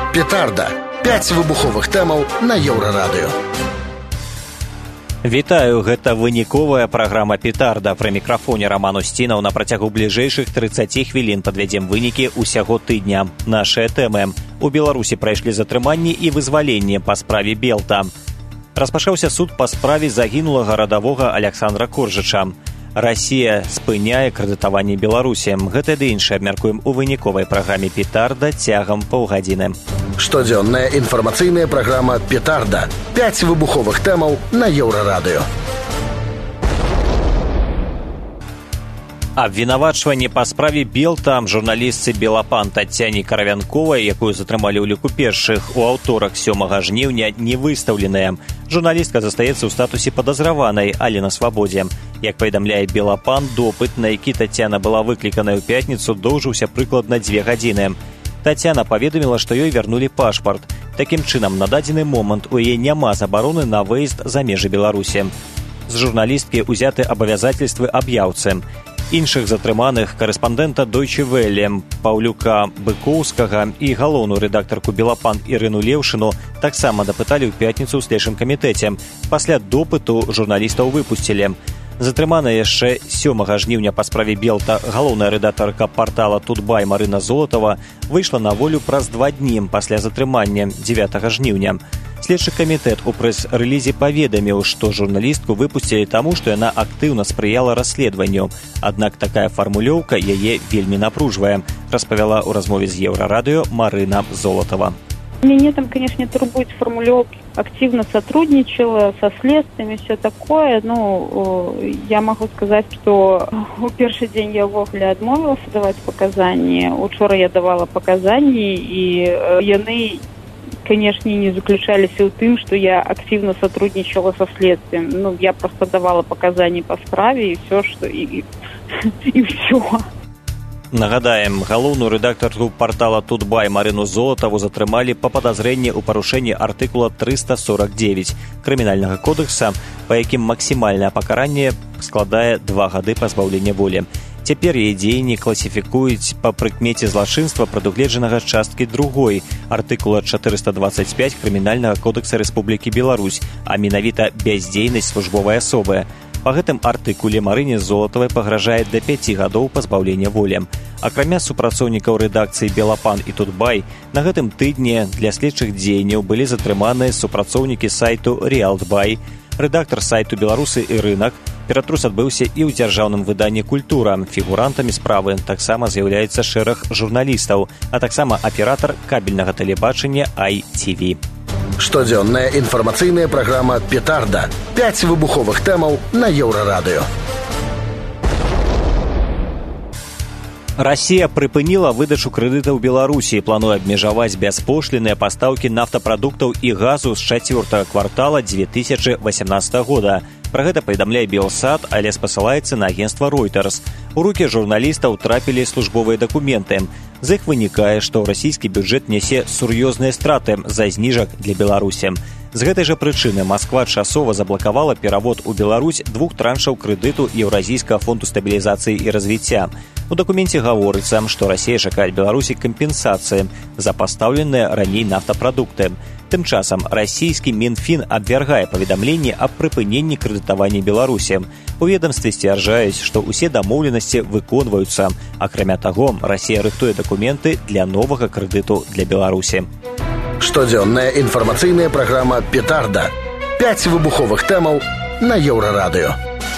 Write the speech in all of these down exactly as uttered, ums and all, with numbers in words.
Петарда. пяць выбуховых тэмаў на Еўрарадыё. Вітаю, гэта выніковая праграма «Петарда». Пры мікрафоне Роман Устінаў. На працягу бліжэйшых трыццаці хвілін падвядзем вынікі ўсяго тыдня. Нашыя тэмы. У Беларусі прайшлі затрыманні і вызваленне па справе Белта. Распачаўся суд па справе загінулага радавога Александра Коржыча. Расія спыняе крэдытаванне Беларусі. Гэта ды іншае абмяркуем у выніковай праграме «Петарда» цягам паўгадзіны. Штодзённая інфармацыйная праграма «Петарда». пяць выбуховых тэмаў на Еўрарадыё. Абвінавачванне па справе Белта журналістцы «Белапан» Тацяне Каравянковай, якую затрымалі ў ліку першых у аўторак сёмага жніўня, не выстаўленая. Журналістка застаецца ў статусе падазраванай, але на свабодзе. Як паведамляе «Белапан», допыт, на які Тацяна была выкліканая ў пятніцу, доўжыўся прыкладна дзве гадзіны. Тацяна паведаміла, што ёй вярнулі пашпарт. Такім чынам, на дадзены момант у яе няма забароны на выезд за межы Беларусі. З журналісткі ўзяты абавязательствы аб'яўцы. Іншых затрыманых карэспандэнта Дойче Велле Паўлюка Быкоўскага і галоўную рэдактарку «Белапан» Ірыну Леўшыну таксама дапыталі ў пятніцу ў следчым камітэце. Пасля допыту журналістаў выпусцілі. Затрыманая яшчэ сёмага жніўня па справе Белта галоўная рэдактарка партала «Тутбай» Марына Золатава выйшла на волю праз два дні пасля затрымання дзевятага жніўня. Следчы камітэт у прэс-рэлізе паведаміў, што журналістку выпусцілі таму, што яна актыўна спрыяла расследаванню. Аднак такая фармулёўка яе вельмі напружвае, распавяла ў размове з Еўрарадыё Марына Золатава. Меня там, конечно, турбует формулировки. Активно сотрудничала со следствием и все такое. Ну, я могу сказать, что у первый день я вовле отмовилась давать показания. Учора я давала показания, и яны, конечно, не заключались в том, что я активно сотрудничала со следствием. Ну, я просто давала показания по справе, и все, что... И, и все. Нагадаем, галоўную рэдактарку партала «Тутбай» Марыну Золатаву затрымалі па падазрэнні ў парушэнні артыкула трыста сорок девять крымінальнага кодекса, па якім максімальнае пакаранне складае два гады пазбаўлення волі. Цяпер яе дзеянні класіфікуюць па прыкмеце злачынства, прадугледжанага часткі другой артыкула чатырыста двадцать пять крымінальнага кодекса Рэспублікі Беларусь, а менавіта бяздзейнасць службовай асобы. Па гэтым артыкуле Марыне Золатавай пагражае да пяці гадоў пазбаўлення волі. Акрамя супрацоўнікаў рэдакцыі «Белапан» і «Тутбай», на гэтым тыдні для следчых дзеянняў былі затрыманыя супрацоўнікі сайту «Риалтбай», рэдактар сайту «Беларусы і рынак». Ператрус адбыўся і ў дзяржаўным выданні «Культура». Фігурантамі справы таксама з'яўляецца шэраг журналістаў, а таксама аператар кабельнага тэлебачання ай ти ви. Штодзённая інфармацыйная праграма «Петарда». пяць выбуховых тэмаў на Еўрарадыё. Расія прыпыніла выдачу крэдытаў Беларусі і плануе абмежаваць бяспошлінныя пастаўкі нафтапрадуктаў і газу з чацвёртага квартала дзве тысячы васямнаццатага года. Пра гэта паведамляе Белсат, але спасылаецца на агенцтва Reuters. У рукі журналістаў трапілі службовыя дакументы. З іх вынікае, што расійскі бюджэт нясе сур'ёзныя страты за зніжак для Беларусі. З гэтай жа прычыны Масква часова заблакавала перавод у Беларусь двух траншаў крэдыту Еўразійскага фонду стабілізацыі і развіцця. У дакуменце гаворыцца, што Расія чакае ад Беларусі кампенсацыі за пастаўленыя раней нафтапрадукты. Тым часам расійскі Мінфін абвяргае паведамленні аб прыпыненні крэдытавання Беларусі. У ведамстве сцвярджаюць, што ўсе дамоўленасці выконваюцца. Акрамя таго, Расія рыхтуе дакументы для новага крэдыту для Беларусі. Штодзённая інфармацыйная праграма «Петарда». пяць выбуховых тэмаў на Еўрарадыё.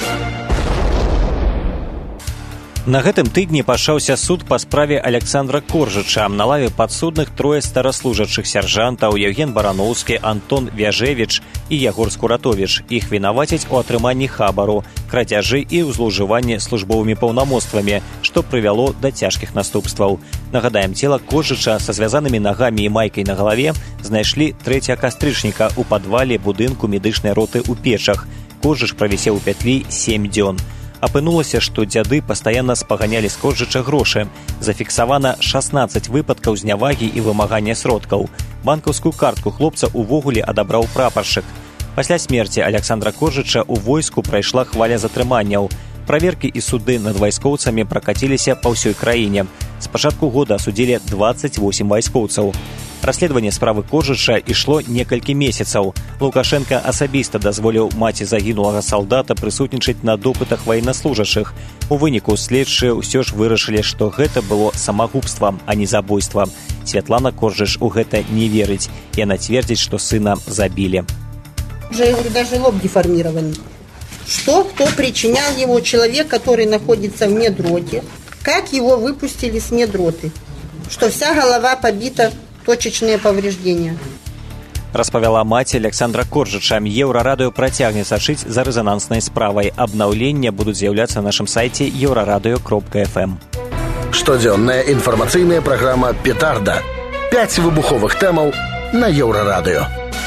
На гэтым тыдні пачаўся суд па справе Александра Коржыча. На лаве падсудных трое стараслужачых сяржантаў Евген Барановскі, Антон Вяжевіч і Ягор Скуратовіч. Іх вінавацяць у атрыманні хабару, крадзяжы і ў злоўжыванні службовымі паўнамоцтвамі, што прывяло да цяжкіх наступстваў. Нагадаем, цела Коржыча са звязанымі нагамі і майкай на галаве знайшлі трэцяга кастрычніка ў падвале будынку медычнай роты ў Печах. Коржыч правісеў у пятлі сем дзён. Апынулася, што дзяды пастаянна спаганялі з Коржыча грошы. Зафіксавана шаснаццаць выпадкаў знявагі і вымагання сродкаў. Банкаўскую картку хлопца ўвогуле адабраў прапаршчык. Пасля смерці Александра Коржыча ў войску прайшла хваля затрыманняў. Праверкі і суды над вайскоўцамі пракаціліся па ўсёй краіне. З пачатку года асудзілі дваццаць восем вайскоўцаў. Расследаванне справы Коржыча ішло некалькі месяцаў. Лукашенко асабіста дазволіў маці загінулага салдата прысутнічаць на допытах ваеннаслужачых. У выніку следчыя ўсё ж вырашылі, што гэта было самагубствам, а не забойствам. Святлана Коржыч у гэта не верыць. Яна цвердзіць, што сына забілі. Уже, я говорю, даже лоб деформированный. Что, кто причинял его, человек, который находится в медроте, как его выпустили с медроты, что вся голова побита, точечные повреждения. Распавяла маці Александра Коржыча. Еўрарадыё працягне сачыць за рэзананснай справай. Абнаўленне будуць з'яўляцца на нашым сайце еўрарадыё кропка эф эм. Штодзённая інфармацыйная праграма «Петарда». Пяць выбуховых тэмаў на Еўрарадыё.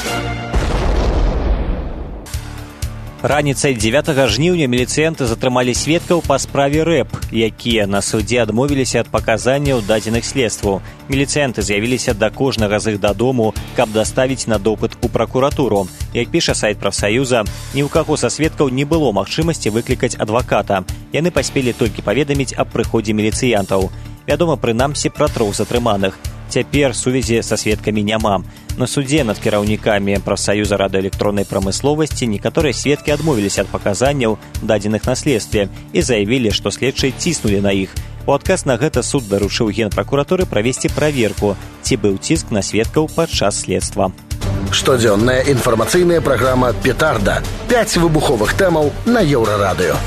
Раніцай дзевятага жніўня міліцыянты затрымалі сведкаў па справе рэп, якія на судзе адмовіліся ад паказанняў дадзеных следству. Міліцыянты з'явіліся да кожнага з іх дадому, каб даставіць на допыт у пракуратуру. Як піша сайт прафсаюза, ні ў каго са сведкаў не было магчымасці выклікаць адваката. Яны паспелі толькі паведаміць аб прыходзе міліцыянтаў. Вядома, прынамсі, пра трох затрыманых. Цяпер сувязі са сведкамі няма. На судзе над кіраўнікамі прафсаюза радыёэлектроннай прамысловасці некаторыя сведкі адмовіліся ад паказанняў, дадзеных на следстве, і заявілі, што следчыя ціснулі на іх. У адказ на гэта суд даручыў генпракуратуры правесці праверку, ці быў ціск на сведкаў падчас следства. Штодзённая інфармацыйная праграма «Петарда». Пяць выбуховых тэмаў на Еўрарадыё.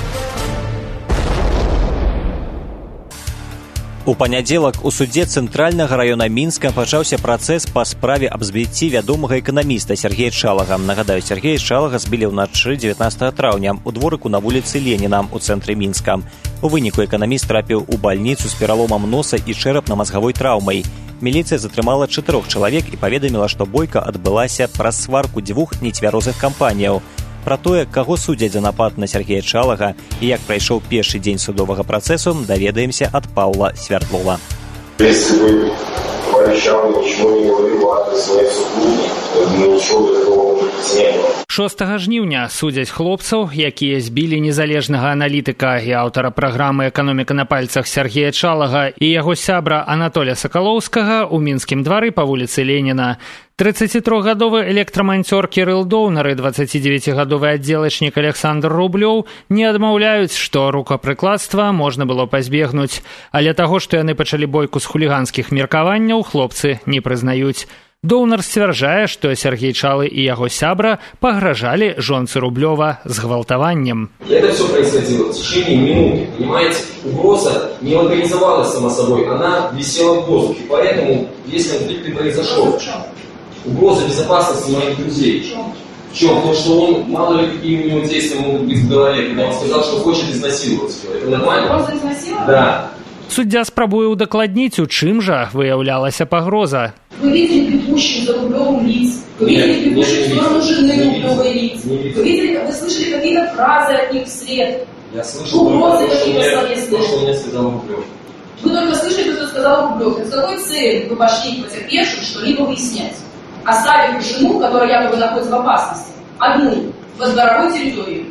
У панядзелак у судзе цэнтральнага раёна Мінска пачаўся працэс па справе аб збіцці вядомага эканаміста Сергея Чалага. Нагадаю, Сергея Чалага збілі ўначы дзевятнаццатага траўня у дворыку на вуліцы Леніна ў цэнтры Мінска. У выніку эканаміст трапіў у бальніцу з пераломам носа і чэрапна-мазгавой траўмай. Міліцыя затрымала чатырох чалавек і паведаміла, што бойка адбылася праз сварку дзвюх нецвярозых кампаніяў. Пра тое, каго судзяць за напад на Сергея Чалага і як прайшоў першы дзень судовага працэсу, даведаемся ад Паўла Свярдлова. Если бы пообещал, ничего не говорил о своей супруге, ничего такого не было. шостага жніўня судзяць хлопцаў, якія збілі незалежнага аналітыка і аўтара праграмы «Эканоміка на пальцах» Сергея Чалага і яго сябра Анатоля Сакалоўскага ў мінскім двары па вуліцы Леніна. трыццацітрохгадовы электраманцёр Кірыл Доўнар і дваццацідзевяцігадовы аддзелачнік Александр Рублёў не адмаўляюць, што рукапрыкладства можна было пазбегнуць, але таго, што яны пачалі бойку з хуліганскіх меркаванняў, хлопцы не прызнаюць. Доўнар сцвярджае, што Сергей Чалы і яго сябра пагражалі жонцы Рублёва згвалтаваннем. Это все происходило в течение минуты, понимаете? Угроза не локализовалась сама собой, она висела в воздухе, поэтому если конфликт и произошел, угроза безопасности моих друзей. В чем? То, что он, мало ли какие у него действия могут быть в голове, когда он сказал, что хочет изнасиловать его. Это нормально? Угроза изнасиловать? Да. Суддзя спрабуе ўдакладніць, у чым жа выяўлялася пагроза. Вы видели бегущих за Рублевым лиц? Вы видели бегущих в сторону жены Рублевой лиц? Вы видели, вы слышали какие-то фразы от них вслед? Я слышал только то, что мне сказал Рублев. Вы только слышали, что сказал Рублев. С какой целью вы пошли к потерпевшим что-либо выяснять? Оставив жену, которая якобы находится в опасности, одну, в дворовой территории.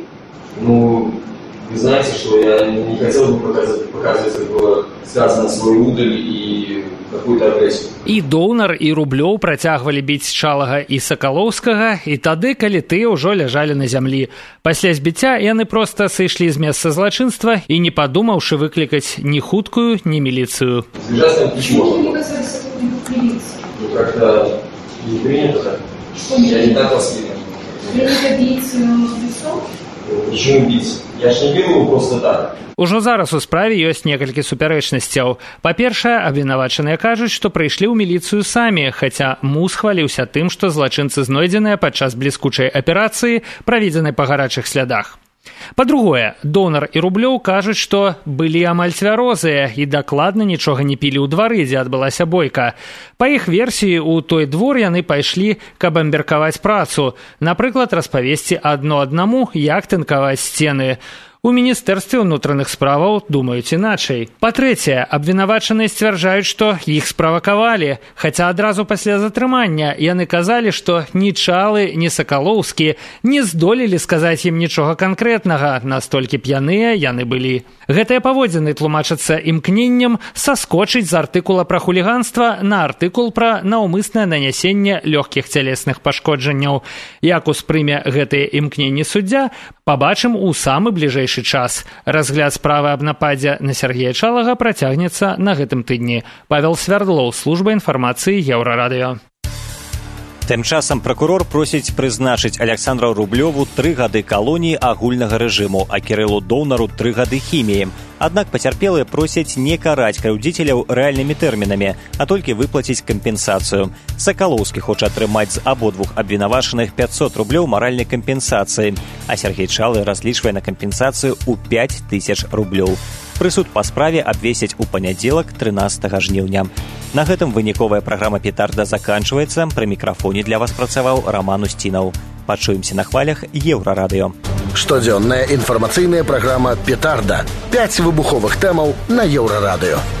Ну, вы знаете, что я не хотел бы показывать, показывать как было связано свой удаль и какую-то агрессию. І Доўнар, і Рублёў працягвалі біць Чалага і Сакалоўскага, і тады, калі тыя ўжо ляжалі на зямлі. Пасля збіцця яны проста сышлі з месца злачынства і не падумаўшы выклікаць ні хуткую, ні міліцыю. Сбежать там Почему можно. вы не хотели сотрудников милиции? Ну, как-то не принято так. Что не Я не принято? так воспитан. Принято бить лицо? Почему бить? Я ж не бил его просто так. Ужо зараз у справе ёсць некалькі супярэчнасцяў. Па-першае, абвінавачаныя кажуць, што прыйшлі ў міліцыю самі, хаця Мус хваліўся тым, што злачынцы знойдзеныя падчас бліскучай аперацыі, праведзенай па гарачых слядах. Па-другое, Доўнар і Рублёў кажуць, што былі амаль цвярозыя і дакладна нічога не пілі ў двары, дзе адбылася бойка. Па іх версіі, у той двор яны пайшлі, каб абмеркаваць працу, напрыклад, распавесці адно аднаму, як тынкаваць сцены. У міністэрстве ўнутраных справаў думаюць іначай. Па-трэцяе, абвінавачаныя сцвярджаюць, што іх справакавалі, хаця адразу пасля затрымання яны казалі, што ні Чалы, ні Сакалоўскі не здолелі сказаць ім нічога канкрэтнага, настолькі п'яныя яны былі. Гэтыя паводзіны тлумачацца імкненнем саскочыць з артыкула пра хуліганства на артыкул пра наўмыснае нанясенне лёгкіх цялесных пашкоджанняў. Як успрыме гэтыя імкненні суддзя, пабачым у самы бліжэйшы час. Разгляд справы аб нападзе на Сергея Чалага працягнецца на гэтым тыдні. Павел Свярдлоў, служба інфармацыі Еўрарадыё. Тым часам пракурор просіць прызначыць Александру Рублёву тры гады калоніі агульнага рэжыму, а Кірылу Доўнару тры гады хіміі. Аднак пацярпелыя просяць не караць крыўдзіцеляў рэальнымі тэрмінамі, а толькі выплаціць кампенсацыю. Сакалоўскі хоча атрымаць з абодвух абвінавачаных пятьсот рублёў маральнай кампенсацыі, а Сергей Чалы разлічвае на кампенсацыю ў пяць тысяч рублёў. Прысуд па справе абвесяць у панядзелак трынаццатага жніўня. На гэтым выніковая праграма «Петарда» заканчваецца. Пры мікрафоне для вас працаваў Роман Устінаў. Пачуемся на хвалях Еўрарадыё. Штодзённая інфармацыйная праграма «Петарда». Пяць выбуховых тэмаў на Еўрарадыё.